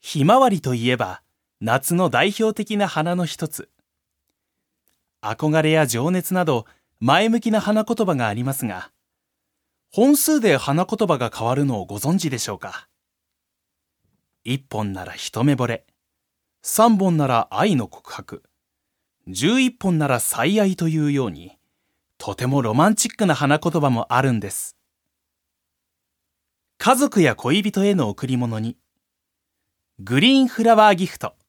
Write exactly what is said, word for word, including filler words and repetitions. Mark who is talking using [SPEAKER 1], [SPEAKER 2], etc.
[SPEAKER 1] ひまわりといえば夏の代表的な花の一つ。憧れや情熱など前向きな花言葉がありますが、本数で花言葉が変わるのをご存知でしょうか。一本なら一目惚れ、三本なら愛の告白、十一本なら最愛というように、とてもロマンチックな花言葉もあるんです。家族や恋人への贈り物に、グリーンフラワーギフト。